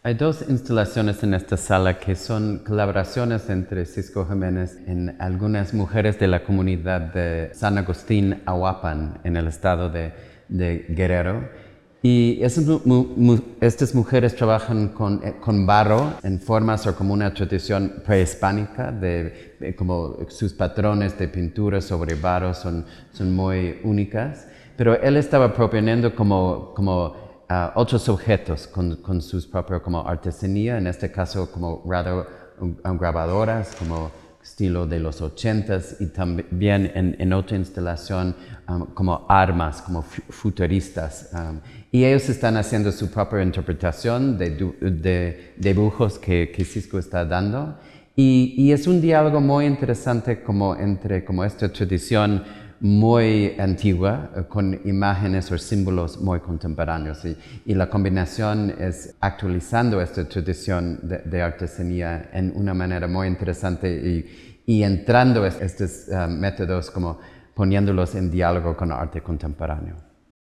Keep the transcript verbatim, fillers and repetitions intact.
Hay dos instalaciones en esta sala que son colaboraciones entre Cisco Jiménez en algunas mujeres de la comunidad de San Agustín, Ahuapan, en el estado de, de Guerrero. Y esas, mu, mu, estas mujeres trabajan con, con barro en formas o como una tradición prehispánica, de, de, como sus patrones de pintura sobre barro son, son muy únicas. Pero él estaba proponiendo como, como Uh, otros objetos con, con sus propios como artesanía, en este caso como radio, um, um, grabadoras, como estilo de los ochentas, y también en, en otra instalación um, como armas, como futuristas. Um, y ellos están haciendo su propia interpretación de, de, de dibujos que, que Cisco está dando. Y, y es un diálogo muy interesante como entre como esta tradición muy antigua, con imágenes o símbolos muy contemporáneos. Y, y la combinación es actualizando esta tradición de, de artesanía en una manera muy interesante y, y entrando estos uh, métodos como poniéndolos en diálogo con arte contemporáneo.